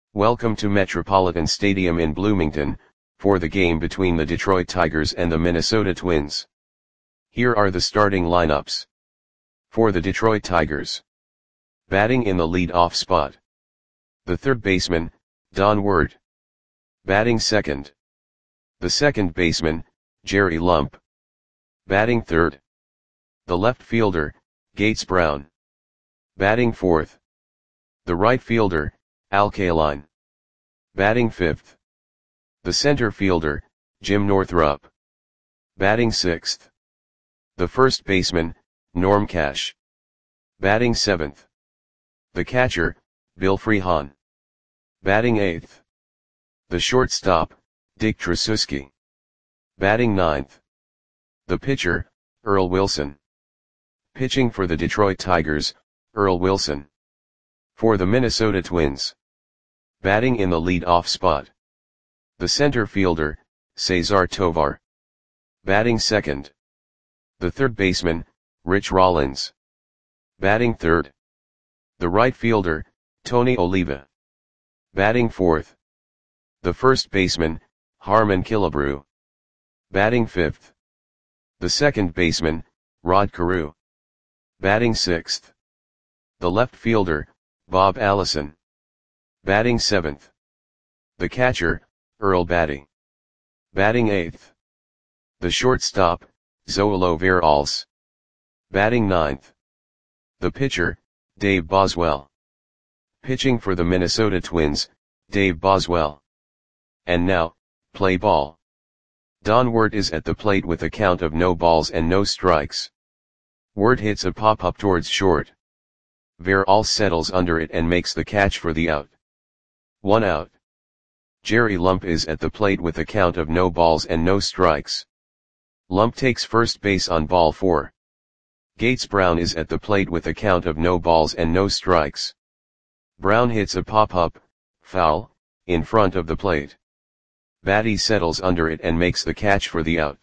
Welcome to Metropolitan Stadium in Bloomington, for the game between the Detroit Tigers and the Minnesota Twins. Here are the starting lineups. For the Detroit Tigers. Batting in the lead-off spot. The third baseman, Don Ward. Batting second. The second baseman, Jerry Lump. Batting third. The left fielder, Gates Brown. Batting fourth. The right fielder, Al Kaline. Batting fifth. The center fielder, Jim Northrup. Batting sixth. The first baseman, Norm Cash. Batting seventh. The catcher, Bill Freehan. Batting eighth. The shortstop, Dick Tracewski. Batting ninth. The pitcher, Earl Wilson. Pitching for the Detroit Tigers, Earl Wilson. For the Minnesota Twins. Batting in the lead-off spot. The center fielder, Cesar Tovar. Batting second. The third baseman, Rich Rollins. Batting third. The right fielder, Tony Oliva. Batting fourth. The first baseman, Harmon Killebrew. Batting fifth. The second baseman, Rod Carew. Batting sixth. The left fielder, Bob Allison. Batting seventh. The catcher, Earl Batty. Batting eighth. The shortstop, Zoilo Veralles. Batting ninth. The pitcher, Dave Boswell. Pitching for the Minnesota Twins, Dave Boswell. And now, play ball. Don Ward is at the plate with a count of no balls and no strikes. Ward hits a pop-up towards short. Veralles settles under it and makes the catch for the out. 1 out. Jerry Lump is at the plate with a count of no balls and no strikes. Lump takes first base on ball 4. Gates Brown is at the plate with a count of no balls and no strikes. Brown hits a pop-up, foul, in front of the plate. Batty settles under it and makes the catch for the out.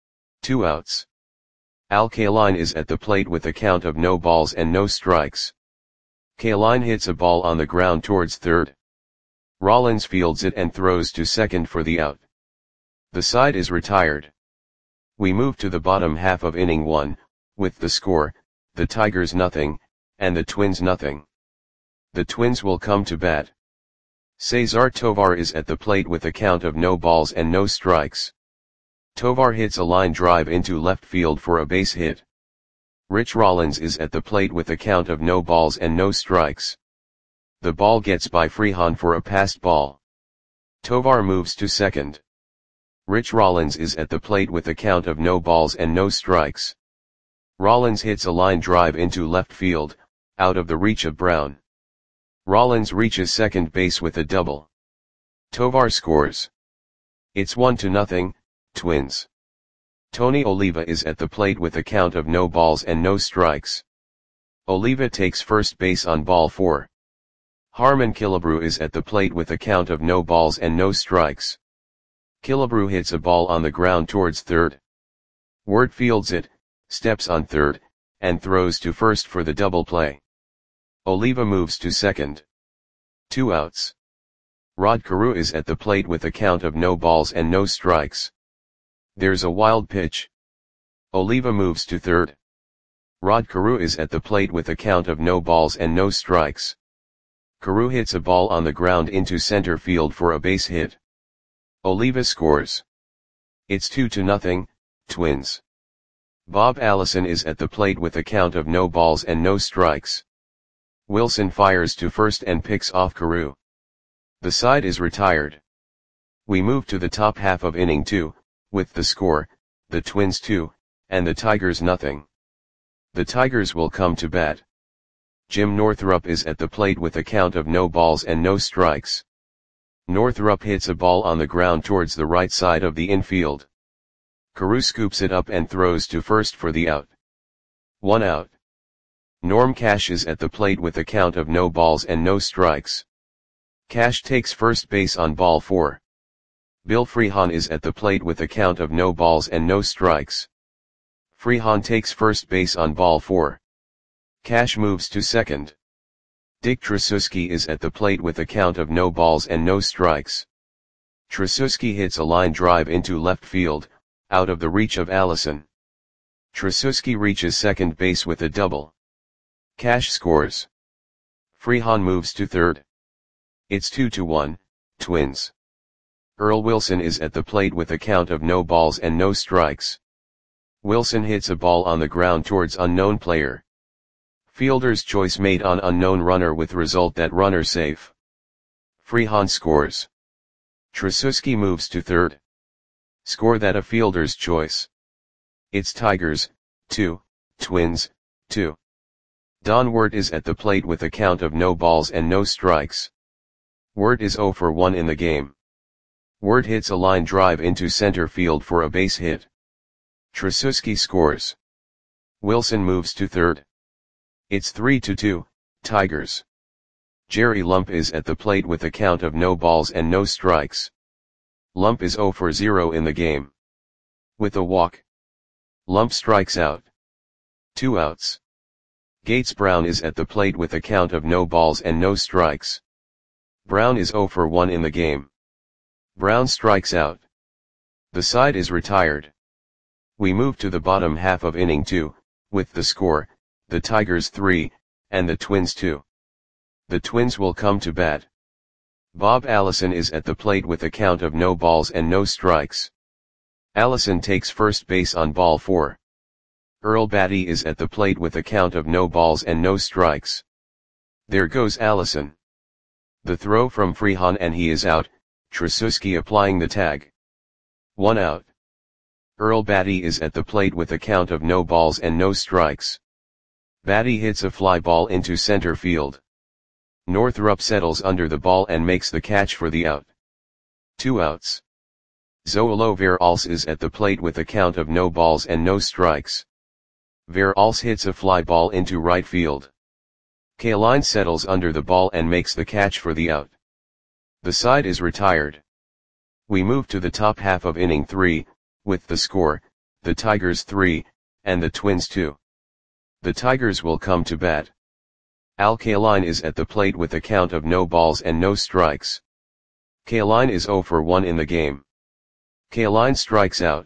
2 outs. Al Kaline is at the plate with a count of no balls and no strikes. Kaline hits a ball on the ground towards third. Rollins fields it and throws to second for the out. The side is retired. We move to the bottom half of inning 1, with the score, the Tigers nothing, and the Twins nothing. The Twins will come to bat. Cesar Tovar is at the plate with a count of no balls and no strikes. Tovar hits a line drive into left field for a base hit. Rich Rollins is at the plate with a count of no balls and no strikes. The ball gets by Freehan for a passed ball. Tovar moves to second. Rich Rollins is at the plate with a count of no balls and no strikes. Rollins hits a line drive into left field, out of the reach of Brown. Rollins reaches second base with a double. Tovar scores. It's 1-0, Twins. Tony Oliva is at the plate with a count of no balls and no strikes. Oliva takes first base on ball 4. Harmon Killebrew is at the plate with a count of no balls and no strikes. Killebrew hits a ball on the ground towards third. Ward fields it, steps on third, and throws to first for the double play. Oliva moves to second. 2 outs. Rod Carew is at the plate with a count of no balls and no strikes. There's a wild pitch. Oliva moves to third. Rod Carew is at the plate with a count of no balls and no strikes. Carew hits a ball on the ground into center field for a base hit. Oliva scores. It's 2-0, Twins. Bob Allison is at the plate with a count of no balls and no strikes. Wilson fires to first and picks off Carew. The side is retired. We move to the top half of inning 2, with the score, the Twins 2, and the Tigers nothing. The Tigers will come to bat. Jim Northrup is at the plate with a count of no balls and no strikes. Northrup hits a ball on the ground towards the right side of the infield. Carew scoops it up and throws to first for the out. 1 out. Norm Cash is at the plate with a count of no balls and no strikes. Cash takes first base on ball 4. Bill Freehan is at the plate with a count of no balls and no strikes. Freehan takes first base on ball 4. Cash moves to second. Dick Tracewski is at the plate with a count of no balls and no strikes. Tracewski hits a line drive into left field, out of the reach of Allison. Tracewski reaches second base with a double. Cash scores. Freehan moves to third. It's 2-1, Twins. Earl Wilson is at the plate with a count of no balls and no strikes. Wilson hits a ball on the ground towards unknown player. Fielder's choice made on unknown runner with result that runner safe. Freehan scores. Tracewski moves to third. Score that a fielder's choice. It's Tigers, 2, Twins, 2. Don Wirt is at the plate with a count of no balls and no strikes. Wirt is 0 for 1 in the game. Wirt hits a line drive into center field for a base hit. Tracewski scores. Wilson moves to third. It's 3-2, Tigers. Jerry Lump is at the plate with a count of no balls and no strikes. Lump is 0 for 0 in the game. With a walk, Lump strikes out. 2 outs. Gates Brown is at the plate with a count of no balls and no strikes. Brown is 0 for 1 in the game. Brown strikes out. The side is retired. We move to the bottom half of inning 2, with the score, the Tigers 3, and the Twins 2. The Twins will come to bat. Bob Allison is at the plate with a count of no balls and no strikes. Allison takes first base on ball 4. Earl Batty is at the plate with a count of no balls and no strikes. There goes Allison. The throw from Freehan and he is out, Tracewski applying the tag. 1 out. Earl Batty is at the plate with a count of no balls and no strikes. Batty hits a fly ball into center field. Northrup settles under the ball and makes the catch for the out. 2 outs. Zoilo Veralce is at the plate with a count of no balls and no strikes. Veralce hits a fly ball into right field. Kaline settles under the ball and makes the catch for the out. The side is retired. We move to the top half of inning 3, with the score, the Tigers 3, and the Twins 2. The Tigers will come to bat. Al Kaline is at the plate with a count of no balls and no strikes. Kaline is 0 for 1 in the game. Kaline strikes out.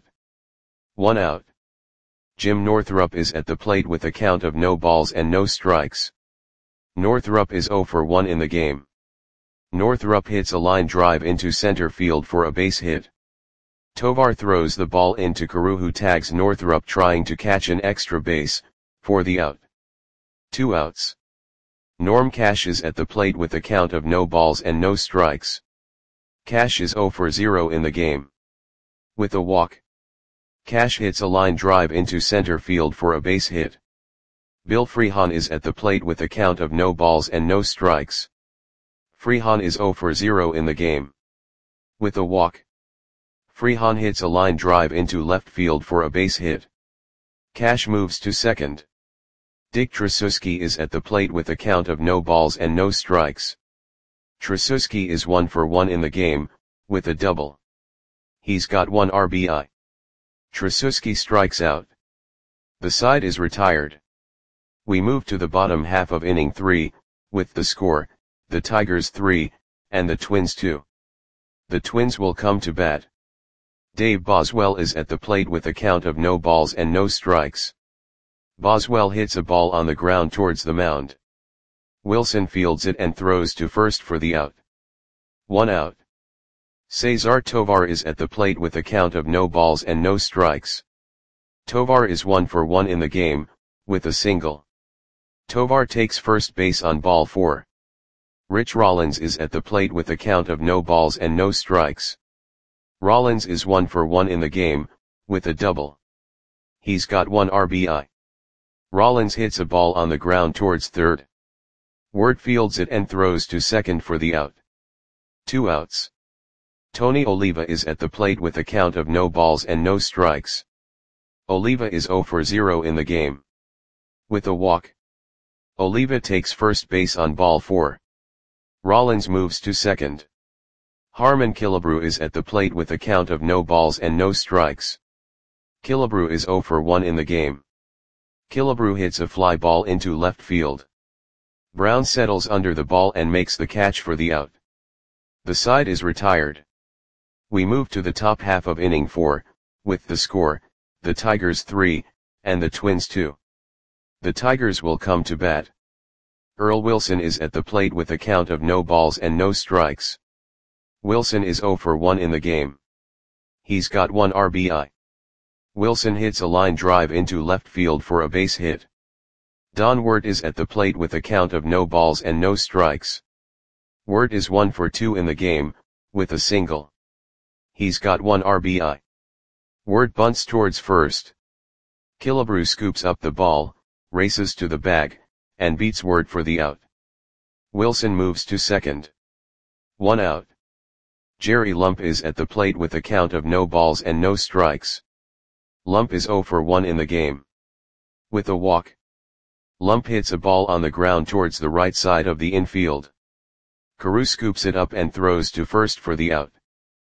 1 out. Jim Northrup is at the plate with a count of no balls and no strikes. Northrup is 0 for 1 in the game. Northrup hits a line drive into center field for a base hit. Tovar throws the ball into Carew, who tags Northrup trying to catch an extra base, for the out. 2 outs. Norm Cash is at the plate with a count of no balls and no strikes. Cash is 0 for 0 in the game. With a walk, Cash hits a line drive into center field for a base hit. Bill Freehan is at the plate with a count of no balls and no strikes. Freehan is 0 for 0 in the game. With a walk, Freehan hits a line drive into left field for a base hit. Cash moves to second. Dick Tracewski is at the plate with a count of no balls and no strikes. Tracewski is 1 for 1 in the game, with a double. He's got 1 RBI. Tracewski strikes out. The side is retired. We move to the bottom half of inning 3, with the score, the Tigers 3, and the Twins 2. The Twins will come to bat. Dave Boswell is at the plate with a count of no balls and no strikes. Boswell hits a ball on the ground towards the mound. Wilson fields it and throws to first for the out. 1 out. Cesar Tovar is at the plate with a count of no balls and no strikes. Tovar is 1 for 1 in the game, with a single. Tovar takes first base on ball 4. Rich Rollins is at the plate with a count of no balls and no strikes. Rollins is 1 for 1 in the game, with a double. He's got 1 RBI. Rollins hits a ball on the ground towards third. Wirt fields it and throws to second for the out. 2 outs. Tony Oliva is at the plate with a count of no balls and no strikes. Oliva is 0 for 0 in the game. With a walk, Oliva takes first base on ball 4. Rollins moves to second. Harmon Killebrew is at the plate with a count of no balls and no strikes. Killebrew is 0 for 1 in the game. Killebrew hits a fly ball into left field. Brown settles under the ball and makes the catch for the out. The side is retired. We move to the top half of inning 4, with the score, the Tigers 3, and the Twins 2. The Tigers will come to bat. Earl Wilson is at the plate with a count of no balls and no strikes. Wilson is 0 for 1 in the game. He's got 1 RBI. Wilson hits a line drive into left field for a base hit. Don Wirt is at the plate with a count of no balls and no strikes. Wirt is 1 for 2 in the game, with a single. He's got 1 RBI. Wirt bunts towards first. Killebrew scoops up the ball, races to the bag, and beats Wirt for the out. Wilson moves to second. 1 out. Jerry Lump is at the plate with a count of no balls and no strikes. Lump is 0 for 1 in the game. With a walk. Lump hits a ball on the ground towards the right side of the infield. Carew scoops it up and throws to first for the out.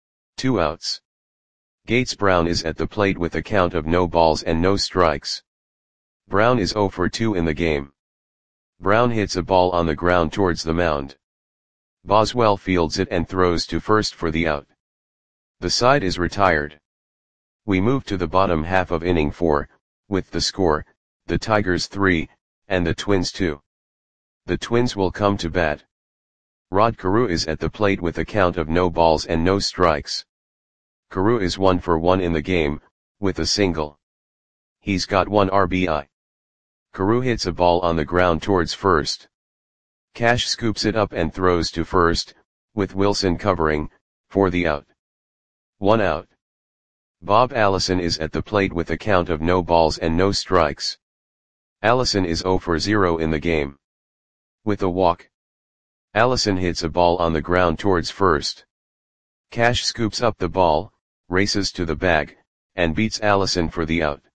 2 outs. Gates Brown is at the plate with a count of no balls and no strikes. Brown is 0 for 2 in the game. Brown hits a ball on the ground towards the mound. Boswell fields it and throws to first for the out. The side is retired. We move to the bottom half of inning 4, with the score, the Tigers 3, and the Twins 2. The Twins will come to bat. Rod Carew is at the plate with a count of no balls and no strikes. Carew is 1 for 1 in the game, with a single. He's got 1 RBI. Carew hits a ball on the ground towards first. Cash scoops it up and throws to first, with Wilson covering, for the out. 1 out. Bob Allison is at the plate with a count of no balls and no strikes. Allison is 0 for 0 in the game. With a walk. Allison hits a ball on the ground towards first. Cash scoops up the ball, races to the bag, and beats Allison for the out.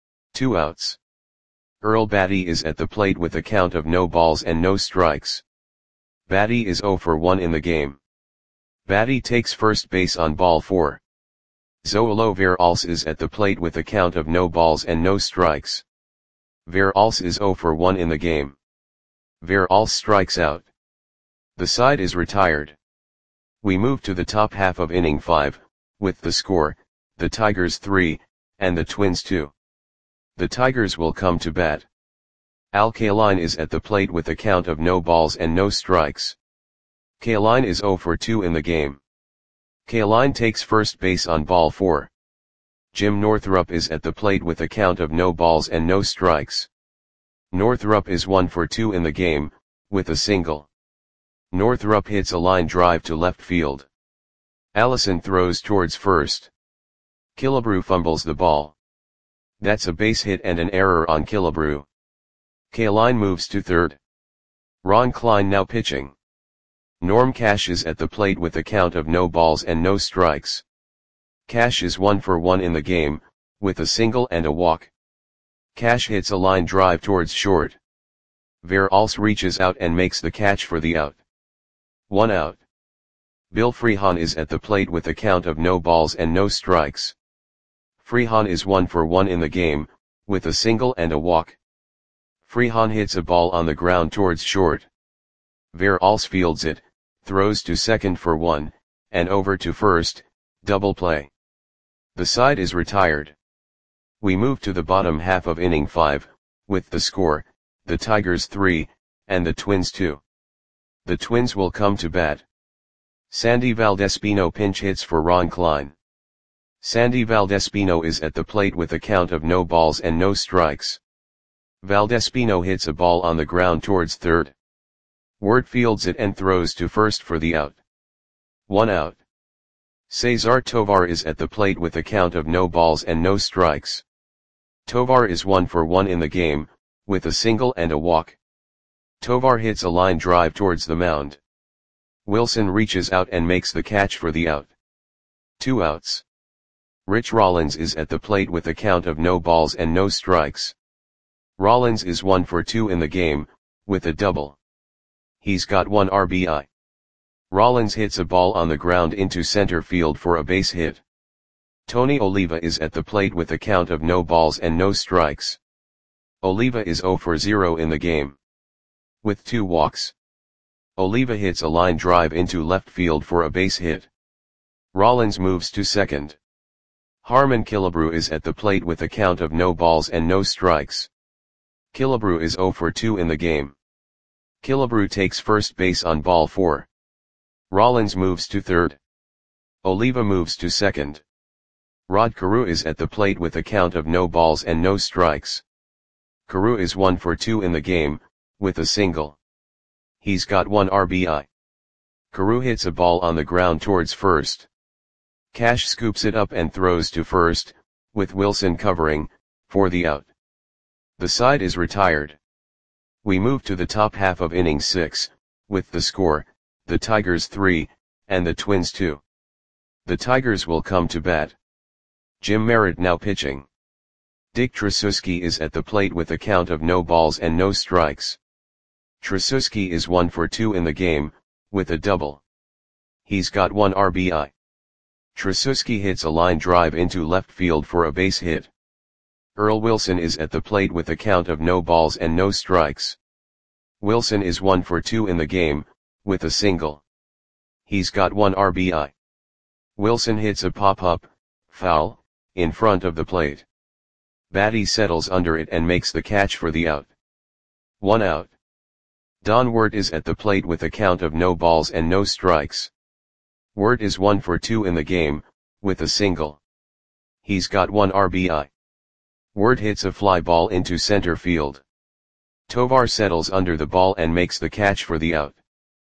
2 outs. Earl Batty is at the plate with a count of no balls and no strikes. Batty is 0 for 1 in the game. Batty takes first base on ball 4. Zoilo Veralce is at the plate with a count of no balls and no strikes. Veralce is 0 for 1 in the game. Veralce strikes out. The side is retired. We move to the top half of inning 5, with the score, the Tigers 3, and the Twins 2. The Tigers will come to bat. Al Kaline is at the plate with a count of no balls and no strikes. Kaline is 0 for 2 in the game. Kaline takes first base on ball 4. Jim Northrup is at the plate with a count of no balls and no strikes. Northrup is 1 for 2 in the game, with a single. Northrup hits a line drive to left field. Allison throws towards first. Killebrew fumbles the ball. That's a base hit and an error on Killebrew. Kaline moves to third. Ron Klein now pitching. Norm Cash is at the plate with a count of no balls and no strikes. Cash is 1 for 1 in the game, with a single and a walk. Cash hits a line drive towards short. Veralce reaches out and makes the catch for the out. 1 out. Bill Freehan is at the plate with a count of no balls and no strikes. Freehan is 1 for 1 in the game, with a single and a walk. Freehan hits a ball on the ground towards short. Veralce fields it, throws to second for 1, and over to first, double play. The side is retired. We move to the bottom half of inning 5, with the score, the Tigers 3, and the Twins 2. The Twins will come to bat. Sandy Valdespino pinch hits for Ron Klein. Sandy Valdespino is at the plate with a count of no balls and no strikes. Valdespino hits a ball on the ground towards third. Wirt fields it and throws to first for the out. 1 out. Cesar Tovar is at the plate with a count of no balls and no strikes. Tovar is 1 for 1 in the game, with a single and a walk. Tovar hits a line drive towards the mound. Wilson reaches out and makes the catch for the out. 2 outs. Rich Rollins is at the plate with a count of no balls and no strikes. Rollins is 1 for 2 in the game, with a double. He's got 1 RBI. Rollins hits a ball on the ground into center field for a base hit. Tony Oliva is at the plate with a count of no balls and no strikes. Oliva is 0 for 0 in the game. with 2 walks. Oliva hits a line drive into left field for a base hit. Rollins moves to second. Harmon Killebrew is at the plate with a count of no balls and no strikes. Killebrew is 0 for 2 in the game. Killebrew takes first base on ball 4. Rollins moves to third. Oliva moves to second. Rod Carew is at the plate with a count of no balls and no strikes. Carew is 1 for 2 in the game, with a single. He's got 1 RBI. Carew hits a ball on the ground towards first. Cash scoops it up and throws to first, with Wilson covering, for the out. The side is retired. We move to the top half of inning 6, with the score, the Tigers 3, and the Twins 2. The Tigers will come to bat. Jim Merritt now pitching. Dick Tracewski is at the plate with a count of no balls and no strikes. Tracewski is 1 for 2 in the game, with a double. He's got 1 RBI. Tracewski hits a line drive into left field for a base hit. Earl Wilson is at the plate with a count of no balls and no strikes. Wilson is 1 for 2 in the game, with a single. He's got 1 RBI. Wilson hits a pop-up, foul, in front of the plate. Batty settles under it and makes the catch for the out. 1 out. Don Wirt is at the plate with a count of no balls and no strikes. Wirt is 1 for 2 in the game, with a single. He's got 1 RBI. Wirt hits a fly ball into center field. Tovar settles under the ball and makes the catch for the out.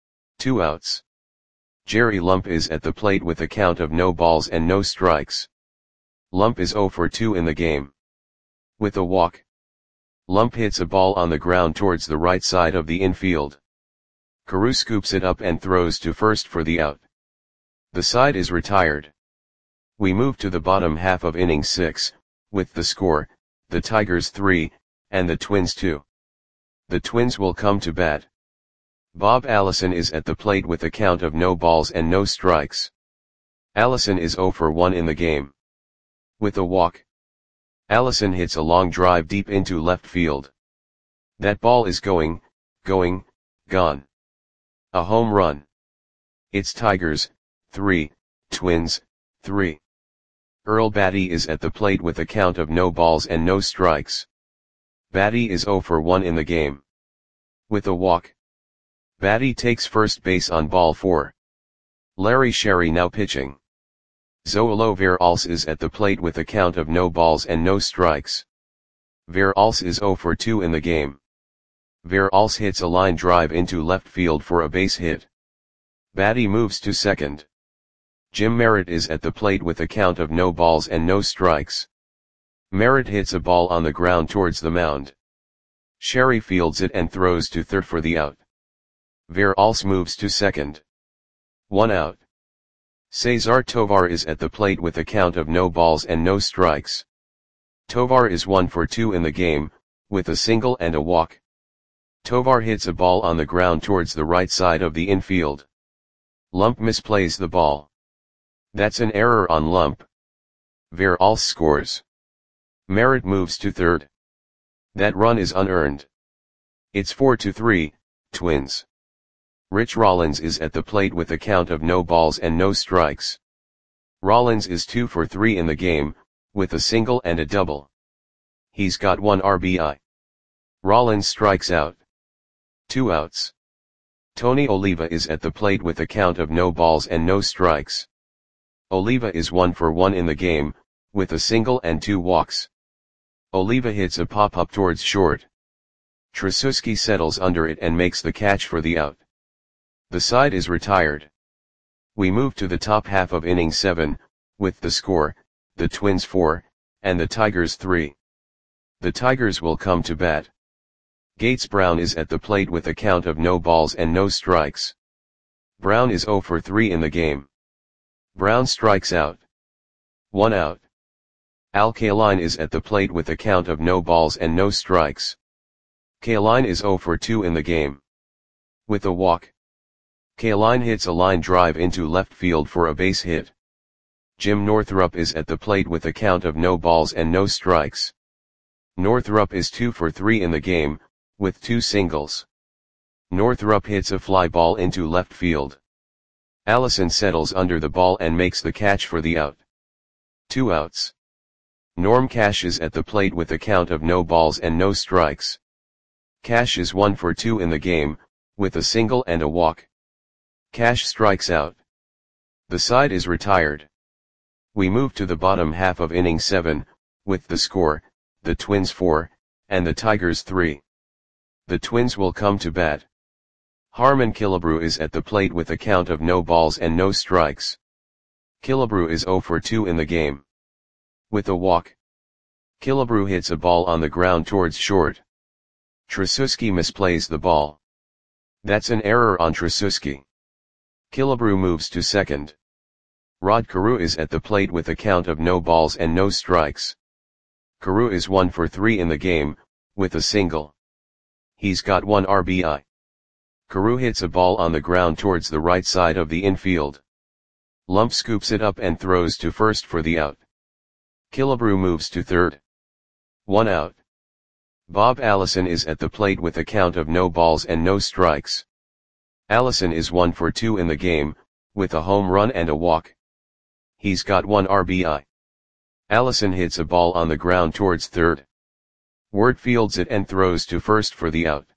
2 outs. Jerry Lump is at the plate with a count of no balls and no strikes. Lump is 0 for 2 in the game. With a walk. Lump hits a ball on the ground towards the right side of the infield. Carew scoops it up and throws to first for the out. The side is retired. We move to the bottom half of inning 6, with the score, the Tigers 3, and the Twins 2. The Twins will come to bat. Bob Allison is at the plate with a count of no balls and no strikes. Allison is 0 for 1 in the game. With a walk. Allison hits a long drive deep into left field. That ball is going, gone. A home run. It's Tigers, 3, Twins, 3. Earl Batty is at the plate with a count of no balls and no strikes. Batty is 0 for 1 in the game. With a walk. Batty takes first base on ball 4. Larry Sherry now pitching. Zoilo Veralce is at the plate with a count of no balls and no strikes. Veralce is 0 for 2 in the game. Veralce hits a line drive into left field for a base hit. Batty moves to second. Jim Merritt is at the plate with a count of no balls and no strikes. Merritt hits a ball on the ground towards the mound. Sherry fields it and throws to third for the out. Veralce moves to second. 1 out. Cesar Tovar is at the plate with a count of no balls and no strikes. Tovar is 1 for 2 in the game, with a single and a walk. Tovar hits a ball on the ground towards the right side of the infield. Lump misplays the ball. That's an error on Lump. Veralce scores. Merritt moves to third. That run is unearned. It's 4-3, Twins. Rich Rollins is at the plate with a count of no balls and no strikes. Rollins is 2 for 3 in the game, with a single and a double. He's got 1 RBI. Rollins strikes out. 2 outs. Tony Oliva is at the plate with a count of no balls and no strikes. Oliva is 1 for 1 in the game, with a single and 2 walks. Oliva hits a pop-up towards short. Tracewski settles under it and makes the catch for the out. The side is retired. We move to the top half of inning 7, with the score, the Twins 4, and the Tigers 3. The Tigers will come to bat. Gates Brown is at the plate with a count of no balls and no strikes. Brown is 0 for 3 in the game. Brown strikes out. 1 out. Al Kaline is at the plate with a count of no balls and no strikes. Kaline is 0 for 2 in the game. With a walk. Kaline hits a line drive into left field for a base hit. Jim Northrup is at the plate with a count of no balls and no strikes. Northrup is 2 for 3 in the game, with 2 singles. Northrup hits a fly ball into left field. Allison settles under the ball and makes the catch for the out. 2 outs. Norm Cash is at the plate with a count of no balls and no strikes. Cash is 1 for 2 in the game, with a single and a walk. Cash strikes out. The side is retired. We move to the bottom half of inning 7, with the score, the Twins 4, and the Tigers 3. The Twins will come to bat. Harmon Killebrew is at the plate with a count of no balls and no strikes. Killebrew is 0 for 2 in the game. With a walk. Killebrew hits a ball on the ground towards short. Tracewski misplays the ball. That's an error on Tracewski. Killebrew moves to second. Rod Carew is at the plate with a count of no balls and no strikes. Carew is 1 for 3 in the game, with a single. He's got 1 RBI. Carew hits a ball on the ground towards the right side of the infield. Lump scoops it up and throws to first for the out. Killebrew moves to third. 1 out. Bob Allison is at the plate with a count of no balls and no strikes. Allison is 1 for 2 in the game, with a home run and a walk. He's got 1 RBI. Allison hits a ball on the ground towards third. Ward fields it and throws to first for the out.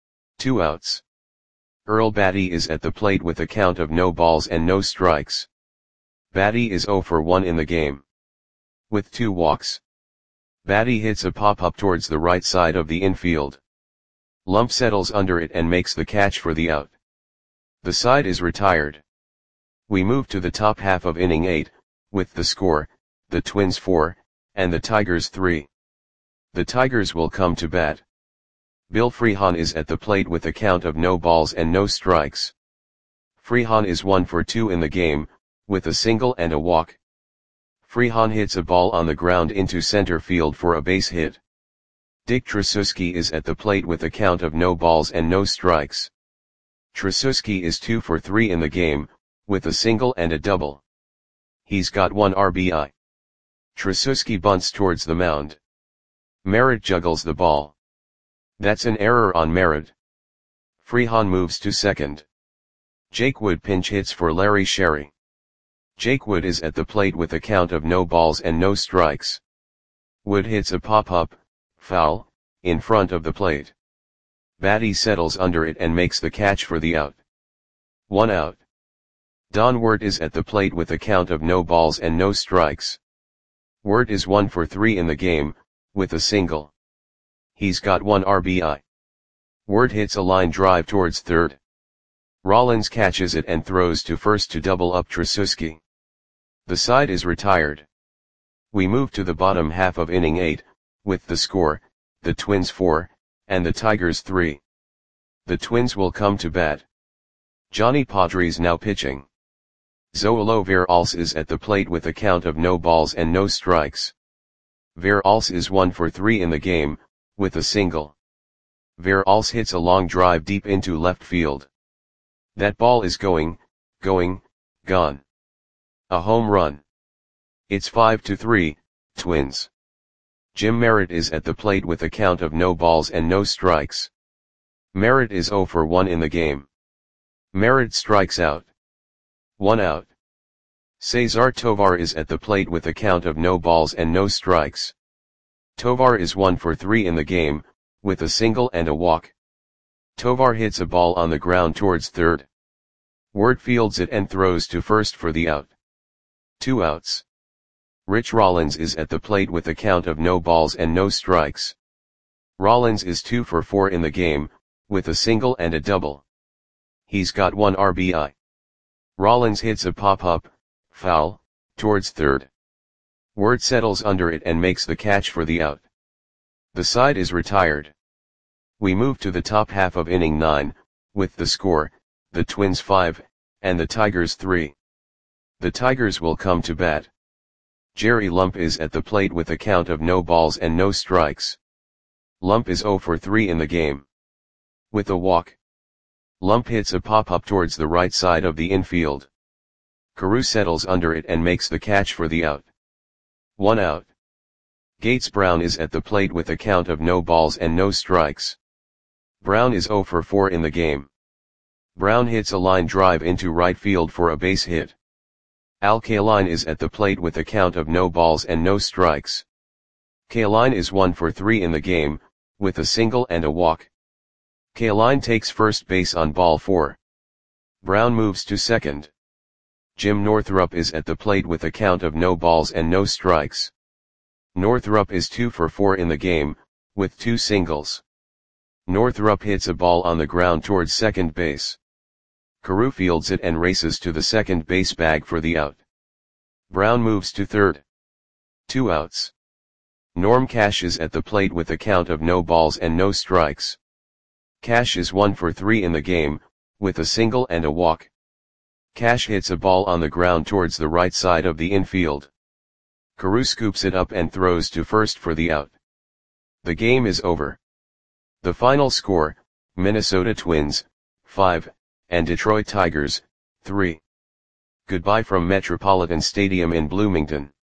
2 outs. Earl Batty is at the plate with a count of no balls and no strikes. Batty is 0 for 1 in the game. With 2 walks. Batty hits a pop-up towards the right side of the infield. Lump settles under it and makes the catch for the out. The side is retired. We move to the top half of inning 8, with the score, the Twins 4, and the Tigers 3. The Tigers will come to bat. Bill Freehan is at the plate with a count of no balls and no strikes. Freehan is 1 for 2 in the game, with a single and a walk. Freehan hits a ball on the ground into center field for a base hit. Dick Tracewski is at the plate with a count of no balls and no strikes. Tracewski is 2 for 3 in the game, with a single and a double. He's got 1 RBI. Tracewski bunts towards the mound. Merritt juggles the ball. That's an error on Merritt. Freehan moves to second. Jake Wood pinch hits for Larry Sherry. Jake Wood is at the plate with a count of no balls and no strikes. Wood hits a pop-up, foul, in front of the plate. Batty settles under it and makes the catch for the out. 1 out. Don Wirt is at the plate with a count of no balls and no strikes. Wirt is 1 for 3 in the game, with a single. He's got 1 RBI. Wirt hits a line drive towards third. Rollins catches it and throws to first to double up Tracewski. The side is retired. We move to the bottom half of inning 8, with the score, the Twins 4, and the Tigers 3. The Twins will come to bat. Johnny Padres now pitching. Zoilo Veralce is at the plate with a count of no balls and no strikes. Veralce is 1 for 3 in the game, with a single. Veralce hits a long drive deep into left field. That ball is gone. A home run. It's 5-3, Twins. Jim Merritt is at the plate with a count of no balls and no strikes. Merritt is 0 for 1 in the game. Merritt strikes out. 1 out. Cesar Tovar is at the plate with a count of no balls and no strikes. Tovar is 1 for 3 in the game, with a single and a walk. Tovar hits a ball on the ground towards third. Wirt fields it and throws to first for the out. 2 outs. Rich Rollins is at the plate with a count of no balls and no strikes. Rollins is 2 for 4 in the game, with a single and a double. He's got 1 RBI. Rollins hits a pop-up, foul, towards third. Wirt settles under it and makes the catch for the out. The side is retired. We move to the top half of inning 9, with the score, the Twins 5, and the Tigers 3. The Tigers will come to bat. Jerry Lump is at the plate with a count of no balls and no strikes. Lump is 0 for 3 in the game. With a walk. Lump hits a pop-up towards the right side of the infield. Carew settles under it and makes the catch for the out. 1 out. Gates Brown is at the plate with a count of no balls and no strikes. Brown is 0 for 4 in the game. Brown hits a line drive into right field for a base hit. Al Kaline is at the plate with a count of no balls and no strikes. Kaline is 1 for 3 in the game, with a single and a walk. Kaline takes first base on ball 4. Brown moves to second. Jim Northrup is at the plate with a count of no balls and no strikes. Northrup is 2 for 4 in the game, with 2 singles. Northrup hits a ball on the ground towards second base. Carew fields it and races to the second base bag for the out. Brown moves to third. 2 outs. Norm Cash is at the plate with a count of no balls and no strikes. Cash is 1 for 3 in the game, with a single and a walk. Cash hits a ball on the ground towards the right side of the infield. Carew scoops it up and throws to first for the out. The game is over. The final score, Minnesota Twins, 5, and Detroit Tigers, 3. Goodbye from Metropolitan Stadium in Bloomington.